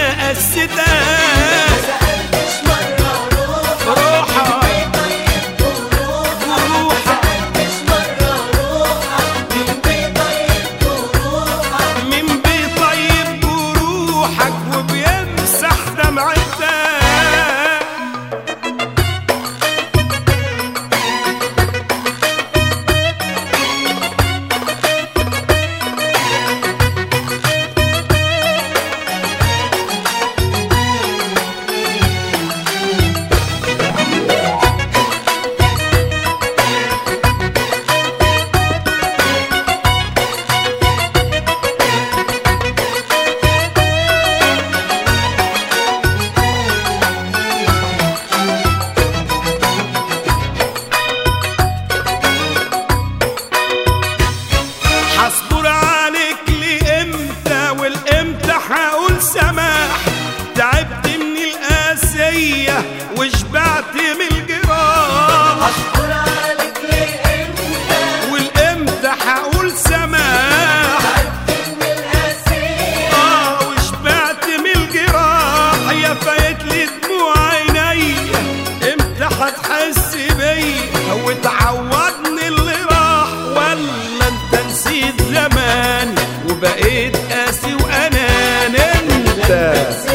قستها. ما سألتش مرة روحك روحك ما سألتش مرة روحك مين بيطيب جروحك من بيطيب جروحك وبيمسح دمعتها. هصبر عليك لإمتى والإمتى هقول سماح. تعبت من القاسية وشبعت من الجراح. أصبر عليك لإمتى والإمتى هقول سماح. تعبت من القاسية وشبعت من الجراح. يا فايتلي دموع عينيا امتى هتحس بيا وتعوضني اللي راح. ولا انت نسيت زمان وبقيت قاسي واناني انت.